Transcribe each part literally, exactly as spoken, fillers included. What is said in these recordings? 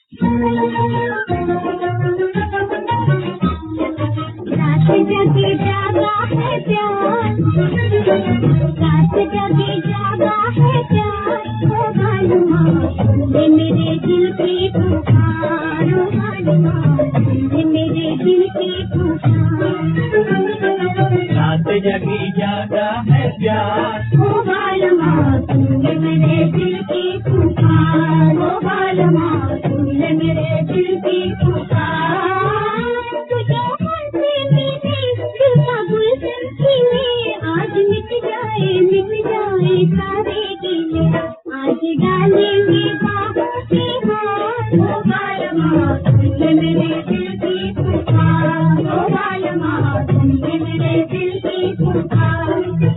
रात जगी जागा है प्यार, रात जगी जागा है प्यार, ओ मालूमा ये मेरे दिल की पुकार, ओ मालूमा ये मेरे दिल की पुकार। रात जगी जागा है प्यार, ओ मालूमा ये मेरे दिल की पुकार, ओ मालूमा ये मेरे दिल की पुकार। तुझे हंसी मीठी दिल का गुलशन खिले, आज मिट जाए मिट जाए सारे गिले, आज डालेंगे बाहों के हाथ, ओ मालूमा ये मेरे दिल की पुकार, ओ मालूमा ये मेरे दिल की पुकार।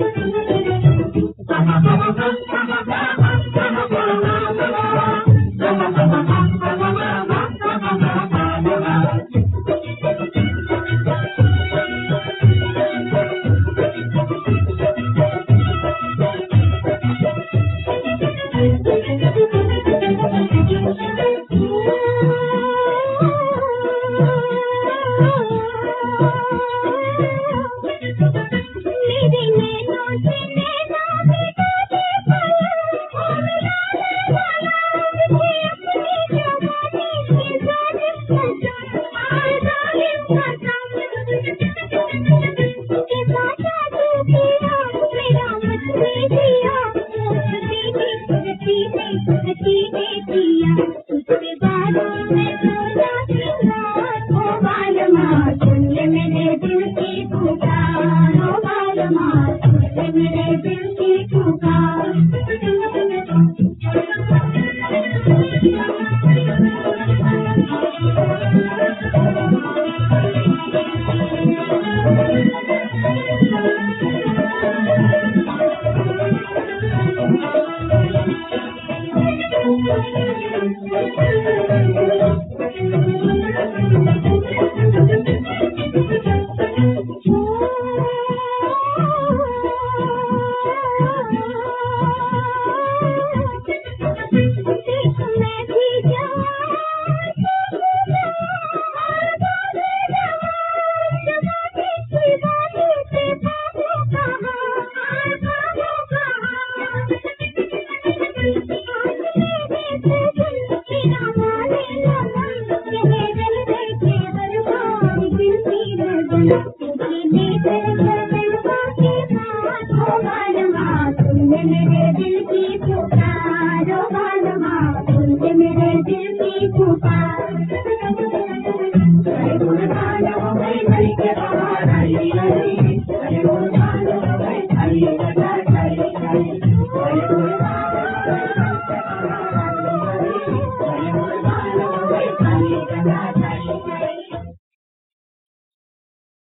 मेरे नैनों से नैना मिला दे पाया, ओ मिलाने वाला मुझे अपनी जवानी से जालिम सजा, आए जालिम सजा। के साजा तू किया मेरा मस्ती दिया, हंसी में हंसी में हंसी में दिया, उसके बालों में सोना सिंगार, ओ मालूमा सुन ले मेरे दिल की पुकार, ओ मालूमा सुन ले मेरे दिल की पुकार। मैं भी जवान जवानी की बातों से बाबू कहाँ, बाबू कहाँ। बिना माने लगन कहे दिल देखे हर बार दिल की लगन, तुझे लेकर बदलवा के साथ, ओ मालूमा सुन ले मेरे दिल की पुकार, ओ मालूमा सुन ले मेरे दिल की पुकार।